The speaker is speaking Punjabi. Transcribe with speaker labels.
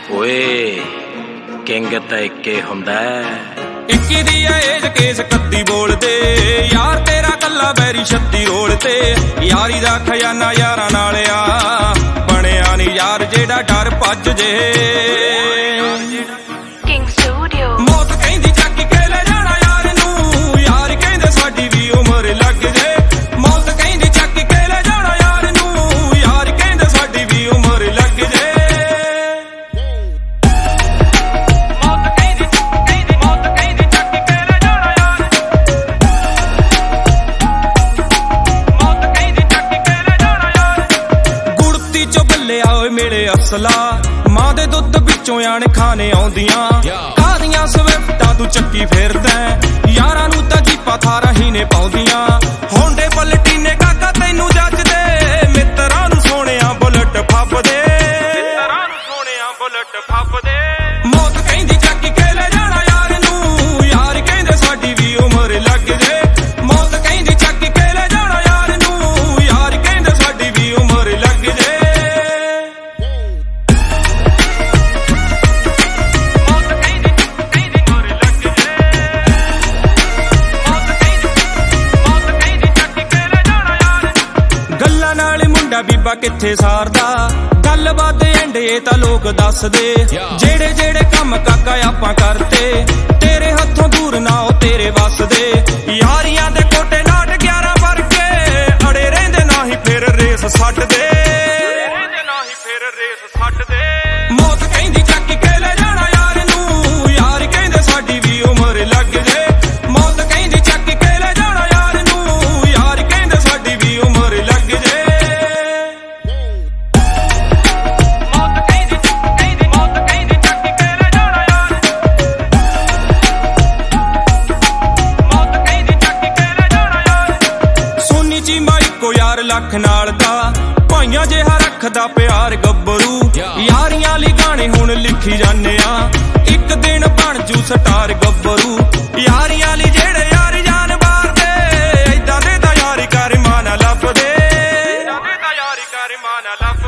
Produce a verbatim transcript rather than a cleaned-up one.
Speaker 1: ਓਏ ਕਿੰਗ ਤਾਂ ਇੱਕੇ ਹੁੰਦਾ
Speaker 2: ਇੱਕੀ ਦੀ ਏਜ ਕੇਸ ਕੱਤੀ ਬੋਲਦੇ ਯਾਰ ਤੇਰਾ ਕੱਲਾ ਬੈਰੀ ਛੱਤੀ ਰੋਲ ਤੇ ਯਾਰੀ ਦਾ ਖਜ਼ਾਨਾ ਯਾਰਾਂ ਨਾਲ ਆ ਬਣਿਆ ਨੀ ਯਾਰ ਜਿਹੜਾ ਡਰ ਭੱਜ ਜੇ
Speaker 3: ਕਿੰਗ ਸਟੂਡੀਓ
Speaker 2: ਮੌਤ ਕਹਿੰਦੀ ਚੱਕ ਕੇ ਲੈ ਜਾਣਾ ਯਾਰ ਨੂੰ ਯਾਰ ਕਹਿੰਦੇ ਸਾਡੀ ਵੀ ਉਮਰ ਲੱਗ ਜੇ ਮੌਤ ਕਹਿੰਦੀ ਚੱਕ ਕੇ ਲੈ ਜਾਣਾ ਯਾਰ ਨੂੰ ਯਾਰ ਕਹਿੰਦੇ ਸਾਡੀ ਵੀ ਉਮਰ ਲੱਗ ਜੇ ਮੇਰੇ ਅਸਲਾ ਮਾਂ ਦੇ ਦੁੱਧ ਵਿੱਚੋਂ ਆਣ ਖਾਣੇ ਆਉਂਦੀਆਂ ਕਾਦੀਆਂ ਸਵਿਫਟਾਂ ਤੂੰ ਚੱਕੀ ਫਿਰਦਾ ਯਾਰਾਂ ਨੂੰ ਤਾਂ ਜੀਪਾ ਥਾਰਾਂ ਹੀ ਨੇ ਪਾਉਂਦੀਆਂ ਹੋਂਡੇ ਪਲਟੀ ਨੇ ਕਾਕਾ ਤੈਨੂੰ ਜੱਜਦੇ ਮਿੱਤਰਾਂ ਨੂੰ ਸੋਹਣਿਆ ਬੁਲਟ ਫੱਬਦੇ ਮਿੱਤਰਾਂ ਨੂੰ ਸੋਹਣਿਆ ਬੁਲਟ ਫੱਬਦੇ ਮੌਤ ਕਹਿੰਦੀ ਚੱਕ ਕੇ ਲੈ ਜਾਣਾ ਯਾਰ ਨੂੰ ਯਾਰ ਕਹਿੰਦੇ ਸਾਡੀ ਵੀ ਉਮਰ ਲੱਗ ਜੇ ਮੌਤ ਕਹਿੰਦੀ ਚੱਕ ਕੇ ਲੈ ਜਾਣਾ ਯਾਰ ਨੂੰ ਯਾਰ ਕਹਿੰਦੇ ਸਾਡੀ ਵੀ ਉਮਰ ਲੱਗ ਜੇ ਬੀਬਾ ਕਿੱਥੇ ਸਾਰਦਾ ਗੱਲਬਾਤ ਐਂਡੇ ਤਾਂ ਲੋਕ ਦੱਸਦੇ ਜਿਹੜੇ ਜਿਹੜੇ ਕੰਮ ਕਾਕਾ ਆਪਾਂ ਕਰਤੇ ਤੇਰੇ ਹੱਥੋਂ ਦੂਰ ਨਾ ਉਹ ਤੇਰੇ ਵੱਸਦੇ ਯਾਰੀਆਂ ਦੇ ਕੋਟੇ ਨਾਟ ਗਿਆਰਾਂ ਵਰਗੇ ਅੜੇ ਰਹਿੰਦੇ ਨਾਹੀਂ ਫਿਰ ਰੇਸ ਛੱਡਦੇ ਰਹਿੰਦੇ ਨਾਹੀਂ ਫਿਰ ਰੇਸ ਛੱਡਦੇ ਮੌਤ ਕਹਿੰਦੀ ਚੱਕ ਕੇ ਲੈ ਜਾਣਾ ਯਾਰ ਨੂੰ ਯਾਰ ਕਹਿੰਦੇ ਸਾਡੀ ਵੀ ਉਮਰ ਲੱਗ ਜੇ ਮੌਤ ਕਹਿੰਦੀ ਚੱਕ ਕੇ ਲੈ ਜਾਣਾ ਯਾਰ ਨੂੰ ਯਾਰ ਕਹਿੰਦੇ ਸਾਡੀ ਵੀ ਉਮਰ ਲੱਗ ਜੇ ਲੱਖ ਨਾਲ ਦਾ ਭਾਈਆਂ ਜਿਹਾ ਰੱਖਦਾ ਪਿਆਰ ਗੱਭਰੂ ਯਾਰੀਆਂ ਲਈ ਗਾਣੇ ਹੁਣ ਲਿਖੀ ਜਾਂਦੇ ਆ ਇੱਕ ਦਿਨ ਬਣ ਜੂ ਸਟਾਰ ਗੱਭਰੂ ਯਾਰੀਆਂ ਲਈ ਜਿਹੜੇ ਯਾਰ ਜਾਨ ਮਾਰਦੇ ਏਦਾਂ ਦੇ ਤਾਂ ਯਾਰੀ ਕਰ ਮਾਨਾ ਲੱਭਦੇ ਏਦਾਂ ਦੇ ਤਾਂ ਯਾਰੀ ਕਰ ਮਾਨਾ ਲੱਭ